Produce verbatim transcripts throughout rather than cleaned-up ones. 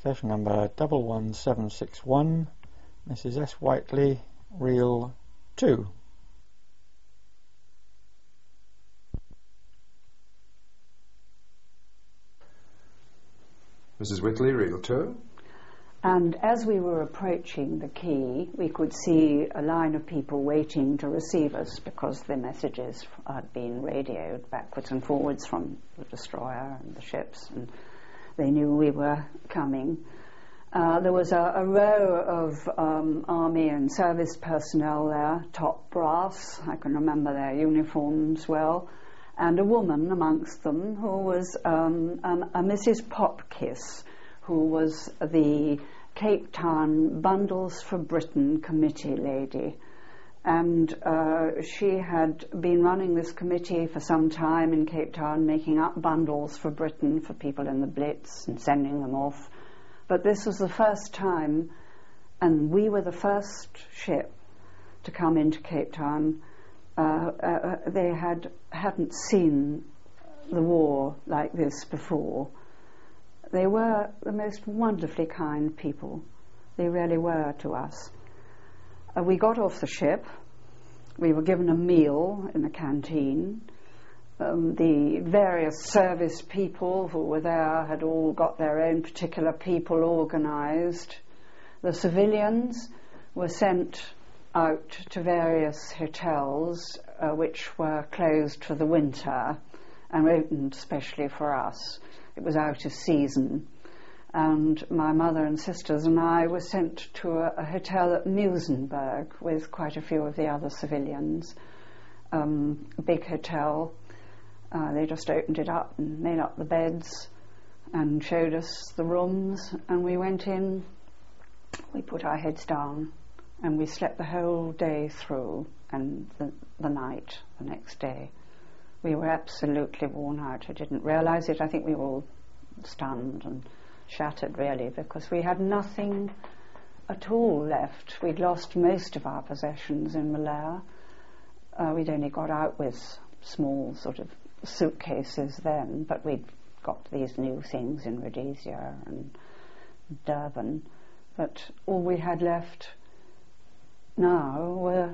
Session number double one seven six one, Missus S. Whiteley, Reel two. Missus Whitley, Reel two. And as we were approaching the quay, we could see a line of people waiting to receive us because the messages had been radioed backwards and forwards from the destroyer and the ships, and they knew we were coming. Uh, there was a, a row of um, army and service personnel there, top brass, I can remember their uniforms well, and a woman amongst them who was um, um, a Missus Popkiss, who was the Cape Town Bundles for Britain committee lady. And uh, she had been running this committee for some time in Cape Town, making up bundles for Britain for people in the Blitz and sending them off. But this was the first time, and we were the first ship to come into Cape Town. Uh, uh, they had, hadn't seen the war like this before. They were the most wonderfully kind people. They really were to us. Uh, we got off the ship. We were given a meal in the canteen. Um, the various service people who were there had all got their own particular people organised. The civilians were sent out to various hotels uh, which were closed for the winter and opened especially for us. It was out of season. And my mother and sisters and I were sent to a, a hotel at Musenberg with quite a few of the other civilians. Um, a big hotel. Uh, they just opened it up and made up the beds and showed us the rooms, and we went in. We put our heads down and we slept the whole day through, and the, the night, the next day. We were absolutely worn out. I didn't realise it. I think we were all stunned and shattered, really, because we had nothing at all left. We'd lost most of our possessions in Malaya. Uh, we'd only got out with small sort of suitcases then, but we'd got these new things in Rhodesia and Durban. But all we had left now were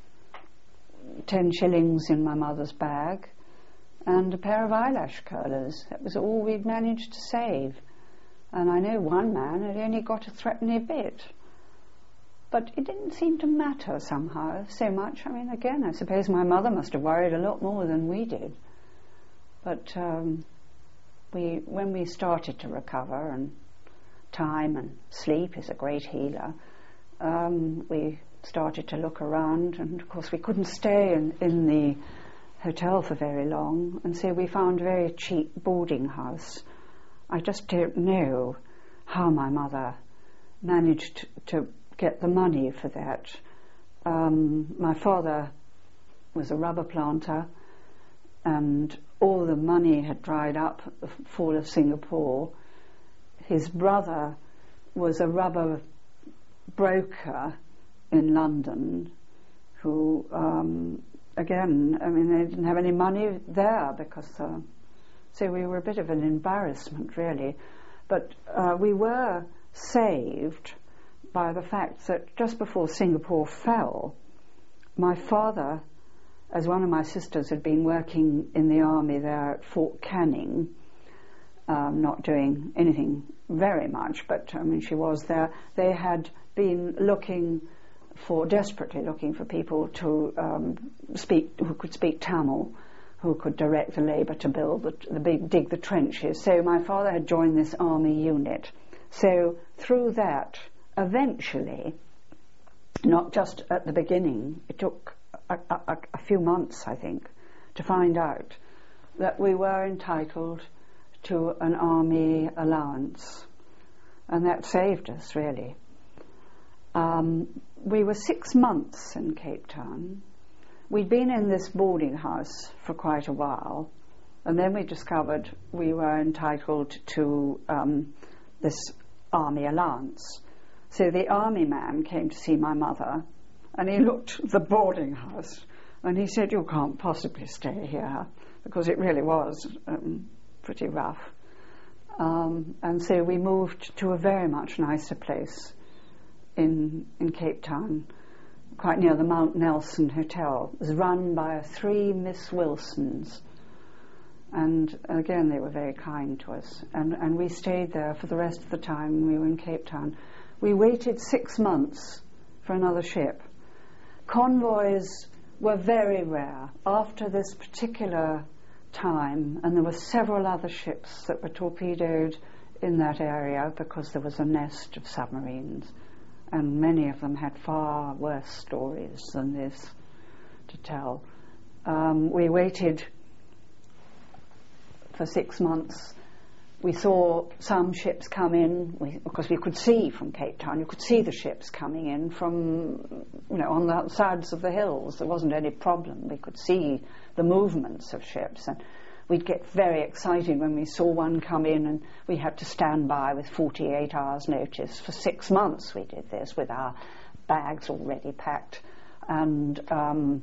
ten shillings in my mother's bag and a pair of eyelash curlers. That was all we'd managed to save. And I know one man had only got a threepenny bit. But it didn't seem to matter somehow so much. I mean, again, I suppose my mother must have worried a lot more than we did. But um, we, when we started to recover, and time and sleep is a great healer, um, we started to look around, and of course we couldn't stay in, in the hotel for very long, and so we found a very cheap boarding house. I just don't know how my mother managed to get the money for that. Um, my father was a rubber planter, and all the money had dried up at the fall of Singapore. His brother was a rubber broker in London who, um, again, I mean, they didn't have any money there because, uh, so we were a bit of an embarrassment, really. But uh, we were saved by the fact that just before Singapore fell, my father, as one of my sisters had been working in the army there at Fort Canning, um, not doing anything very much, but I mean she was there. They had been looking for, desperately looking for people to um, speak, who could speak Tamil, who could direct the labour to build the, the big, dig the trenches. So my father had joined this army unit. So through that, eventually, not just at the beginning, it took a, a, a few months, I think, to find out that we were entitled to an army allowance, and that saved us, really. Um, we were six months in Cape Town. We'd been in this boarding house for quite a while, and then we discovered we were entitled to um, this army allowance. So the army man came to see my mother, and he looked at the boarding house, and he said, "You can't possibly stay here," because it really was um, pretty rough. Um, and so we moved to a very much nicer place in in Cape Town, quite near the Mount Nelson Hotel. It was run by three Miss Wilsons. And again, they were very kind to us. And, and we stayed there for the rest of the time we were in Cape Town. We waited six months for another ship. Convoys were very rare after this particular time, and there were several other ships that were torpedoed in that area because there was a nest of submarines, and many of them had far worse stories than this to tell. Um, we waited for six months. We saw some ships come in, we, because we could see from Cape Town, you could see the ships coming in from, you know, on the sides of the hills. There wasn't any problem. We could see the movements of ships, and we'd get very excited when we saw one come in, and we had to stand by with forty-eight hours notice. For six months we did this with our bags already packed, and um,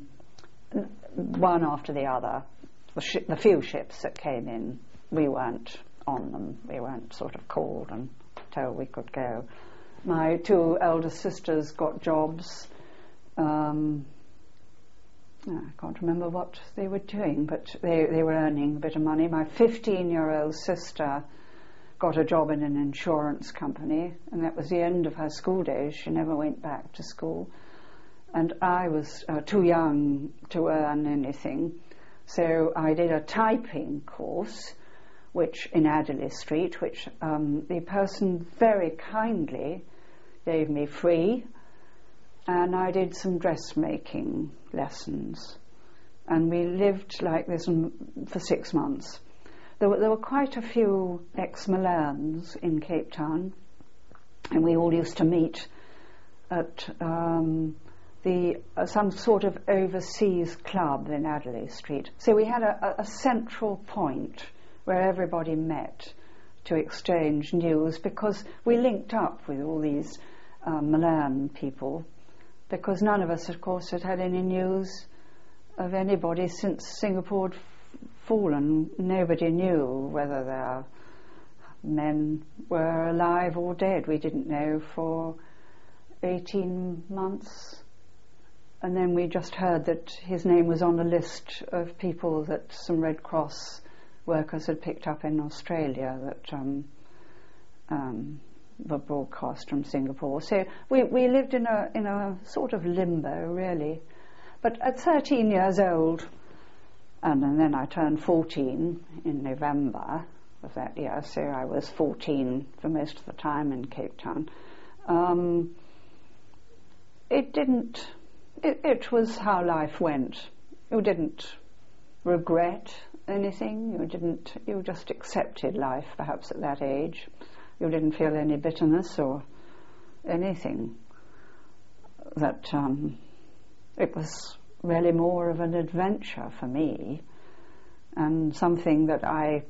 one after the other. The, sh- the few ships that came in, we weren't on them. We weren't sort of called and told we could go. My two elder sisters got jobs. Um, I can't remember what they were doing, but they, they were earning a bit of money. My fifteen-year-old sister got a job in an insurance company, and that was the end of her school days. She never went back to school. And I was uh, too young to earn anything. So I did a typing course, which in Adderley Street, which um, the person very kindly gave me free, and I did some dressmaking lessons, and we lived like this m- for six months. There were, there were quite a few ex-Milans in Cape Town, and we all used to meet at um, the uh, some sort of overseas club in Adderley Street. So we had a, a, a central point where everybody met to exchange news, because we linked up with all these uh, Milan people, because none of us, of course, had had any news of anybody since Singapore had f- fallen. Nobody knew whether their men were alive or dead. We didn't know for eighteen months. And then we just heard that his name was on a list of people that some Red Cross workers had picked up in Australia that um, um, were broadcast from Singapore. So we, we lived in a in a sort of limbo, really. But at thirteen years old, and, and then I turned fourteen in November of that year, so I was fourteen for most of the time in Cape Town. Um, it didn't... It, it was how life went. You didn't regret anything. You didn't. You just accepted life. Perhaps at that age, you didn't feel any bitterness or anything. That um, it was really more of an adventure for me, and something that I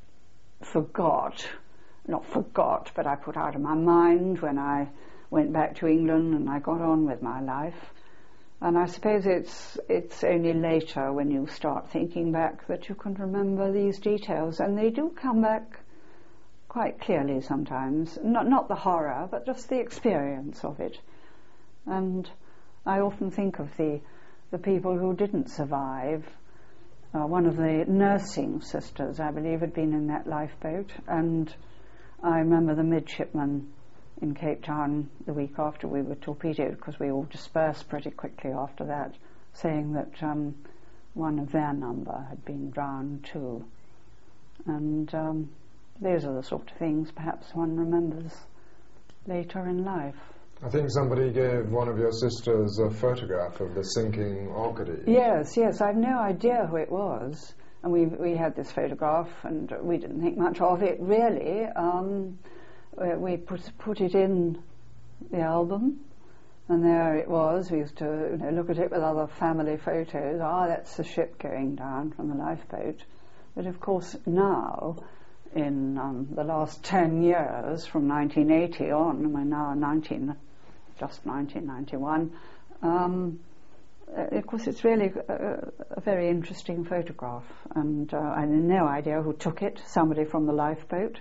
forgot. Not forgot, but I put out of my mind when I went back to England and I got on with my life. And I suppose it's it's only later, when you start thinking back, that you can remember these details, and they do come back quite clearly sometimes. Not not the horror, but just the experience of it. And I often think of the the people who didn't survive. Uh, one of the nursing sisters, I believe, had been in that lifeboat, and I remember the midshipman in Cape Town the week after we were torpedoed, because we all dispersed pretty quickly after that, saying that um, one of their number had been drowned too. And um, those are the sort of things perhaps one remembers later in life. I think somebody gave one of your sisters a photograph of the sinking Orkney. Yes, yes, I've no idea who it was. And we we had this photograph, and we didn't think much of it, really. Um, we put put it in the album, and there it was. We used to, you know, look at it with other family photos. Ah, that's the ship going down from the lifeboat. But of course now, in um, the last ten years, from nineteen eighty on, we're now nineteen, just nineteen ninety-one, um, of course it's really a, a very interesting photograph, and uh, I had no idea who took it. Somebody from the lifeboat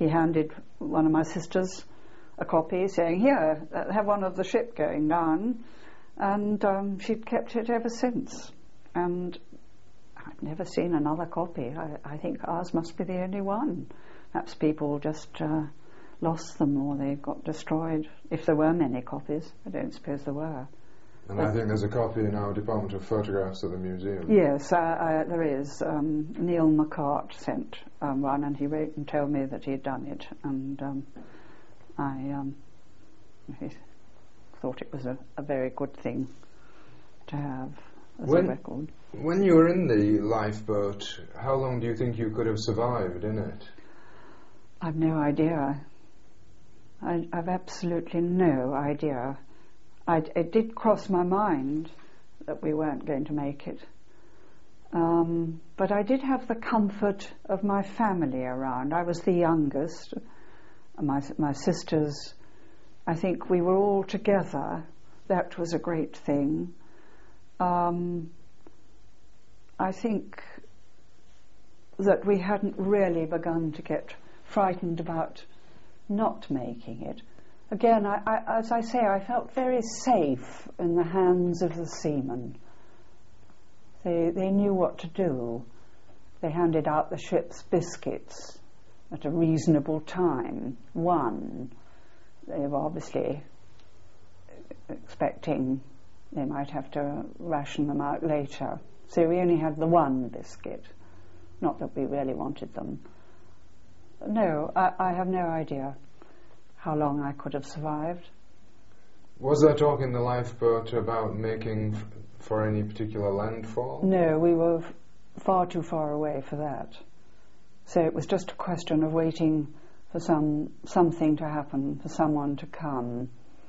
he handed one of my sisters a copy, saying, "Here, uh, have one of the ship going down," and um, she'd kept it ever since. And I've never seen another copy. I, I think ours must be the only one. Perhaps people just uh, lost them, or they got destroyed. If there were many copies, I don't suppose there were. And I think there's a copy in our Department of Photographs at the museum. Yes, uh, uh, there is. Um, Neil McCart sent um, one, and he wrote and told me that he'd done it, and um, I um, he thought it was a, a very good thing to have as when, a record. When you were in the lifeboat, how long do you think you could have survived in it? I've no idea. I, I've absolutely no idea. I, it did cross my mind that we weren't going to make it. Um, but I did have the comfort of my family around. I was the youngest. My, my sisters, I think we were all together. That was a great thing. Um, I think that we hadn't really begun to get frightened about not making it. Again, I, I, as I say, I felt very safe in the hands of the seamen. They, they knew what to do. They handed out the ship's biscuits at a reasonable time. One, they were obviously expecting they might have to ration them out later. So we only had the one biscuit. Not that we really wanted them. No, I, I have no idea how long I could have survived. Was there talk in the lifeboat about making f- for any particular landfall? No, we were f- far too far away for that. So it was just a question of waiting for some something to happen, for someone to come.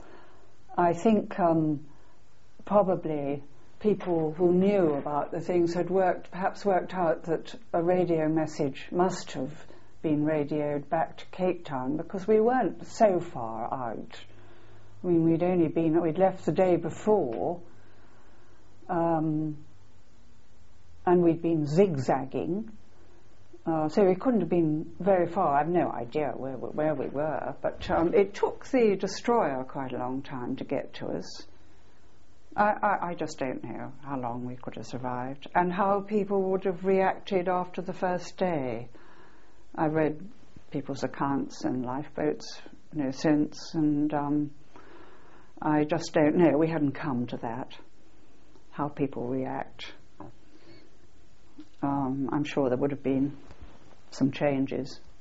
I think um, probably people who knew about the things had worked, perhaps worked out that a radio message must have been radioed back to Cape Town, because we weren't so far out. I mean, we'd only been, we'd left the day before, um, and we'd been zigzagging, uh, so we couldn't have been very far. I've no idea where we, where we were, but um, it took the destroyer quite a long time to get to us. I, I, I just don't know how long we could have survived, and how people would have reacted after the first day. I read people's accounts and lifeboats, you know, since, and um, I just don't know. We hadn't come to that, how people react. Um, I'm sure there would have been some changes.